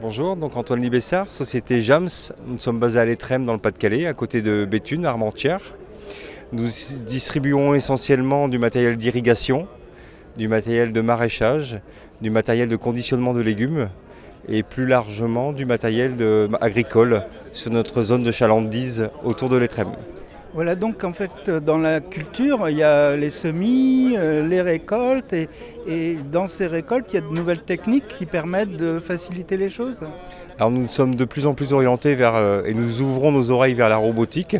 Bonjour, donc Antoine Libessard, société JAMS. Nous sommes basés à l'Étrême dans le Pas-de-Calais, à côté de Béthune, Armentières. Nous distribuons essentiellement du matériel d'irrigation, du matériel de maraîchage, du matériel de conditionnement de légumes et plus largement du matériel agricole sur notre zone de chalandise autour de l'Étrême. Voilà, donc en fait dans la culture il y a les semis, les récoltes et dans ces récoltes il y a de nouvelles techniques qui permettent de faciliter les choses. Alors nous sommes de plus en plus orientés et nous ouvrons nos oreilles vers la robotique.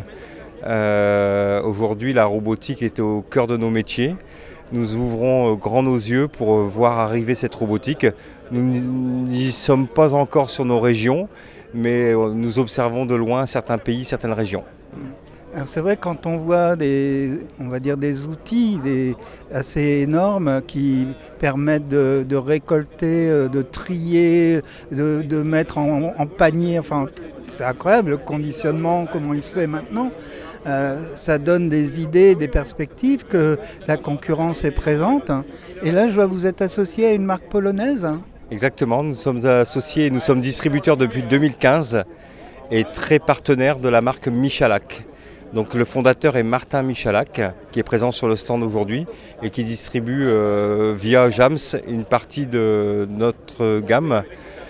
Aujourd'hui la robotique est au cœur de nos métiers. Nous ouvrons grand nos yeux pour voir arriver cette robotique. Nous n'y sommes pas encore sur nos régions, mais nous observons de loin certains pays, certaines régions. Alors c'est vrai quand on voit des outils assez énormes qui permettent de récolter, de trier, de mettre en panier, enfin c'est incroyable le conditionnement, comment il se fait maintenant. Ça donne des idées, des perspectives que la concurrence est présente. Et là je vois vous êtes associé à une marque polonaise. Exactement, nous sommes associés, nous sommes distributeurs depuis 2015 et très partenaires de la marque Michalak. Donc le fondateur est Martin Michalak, qui est présent sur le stand aujourd'hui et qui distribue via JAMS une partie de notre gamme.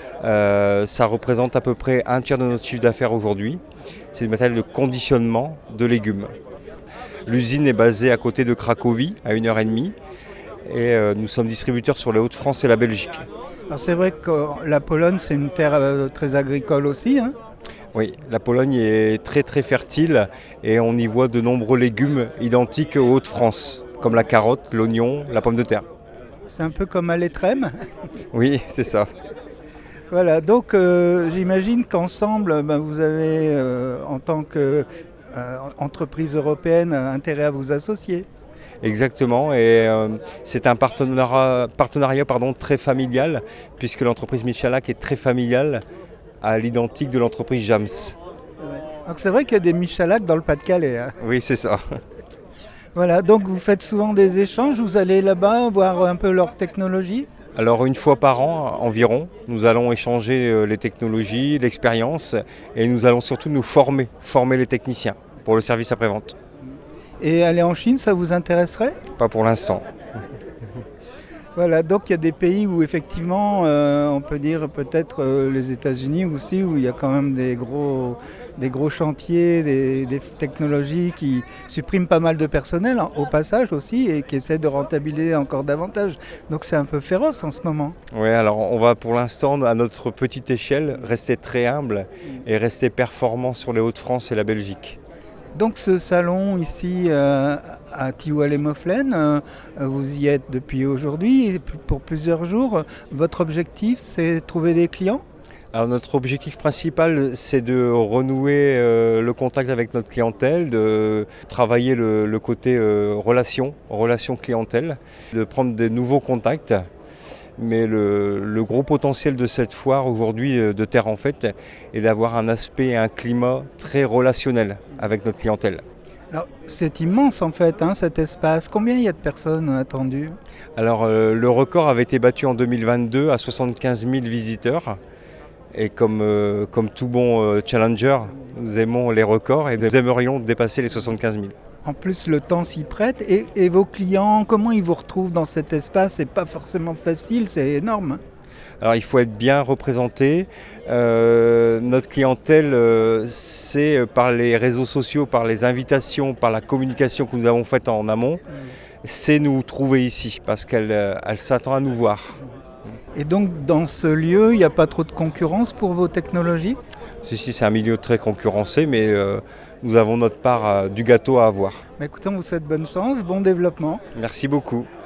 Ça représente à peu près un tiers de notre chiffre d'affaires aujourd'hui. C'est du matériel de conditionnement de légumes. L'usine est basée à côté de Cracovie, à 1h30, et nous sommes distributeurs sur les Hauts-de-France et la Belgique. Alors c'est vrai que la Pologne c'est une terre très agricole aussi, hein. Oui, la Pologne est très très fertile et on y voit de nombreux légumes identiques aux Hauts-de-France, comme la carotte, l'oignon, la pomme de terre. C'est un peu comme à l'Étrême. Oui, c'est ça. Voilà, donc j'imagine qu'ensemble, vous avez, en tant qu'entreprise européenne, intérêt à vous associer. Exactement, et c'est un partenariat très familial, puisque l'entreprise Michalak est très familiale, à l'identique de l'entreprise JAMS. Donc c'est vrai qu'il y a des Michalak dans le Pas-de-Calais. Hein. Oui, c'est ça. Voilà, donc vous faites souvent des échanges, vous allez là-bas voir un peu leur technologie. Alors une fois par an environ, nous allons échanger les technologies, l'expérience, et nous allons surtout nous former les techniciens pour le service après-vente. Et aller en Chine, ça vous intéresserait ? Pas pour l'instant. Voilà, donc il y a des pays où effectivement, on peut dire peut-être les États-Unis aussi, où il y a quand même des gros chantiers, des technologies qui suppriment pas mal de personnel au passage aussi et qui essaient de rentabiliser encore davantage. Donc c'est un peu féroce en ce moment. Oui, alors on va pour l'instant à notre petite échelle rester très humble et rester performant sur les Hauts-de-France et la Belgique. Donc ce salon ici à Thiolet-Moflen, vous y êtes depuis aujourd'hui pour plusieurs jours. Votre objectif, c'est de trouver des clients ? Alors notre objectif principal, c'est de renouer le contact avec notre clientèle, de travailler le côté relation clientèle, de prendre des nouveaux contacts. Mais le gros potentiel de cette foire aujourd'hui de Terre en Fête est d'avoir un aspect et un climat très relationnel avec notre clientèle. Alors, c'est immense en fait, cet espace. Combien il y a de personnes attendues ? Alors le record avait été battu en 2022 à 75 000 visiteurs. Et comme tout bon challenger, nous aimons les records et nous aimerions dépasser les 75 000. En plus, le temps s'y prête. Et vos clients, comment ils vous retrouvent dans cet espace ? C'est pas forcément facile, c'est énorme. Alors il faut être bien représenté. Notre clientèle, c'est par les réseaux sociaux, par les invitations, par la communication que nous avons faite en amont, c'est nous trouver ici parce qu'elle s'attend à nous voir. Et donc dans ce lieu, il n'y a pas trop de concurrence pour vos technologies ? Si, c'est un milieu très concurrencé, mais nous avons notre part du gâteau à avoir. Écoutez, on vous souhaite bonne chance, bon développement. Merci beaucoup.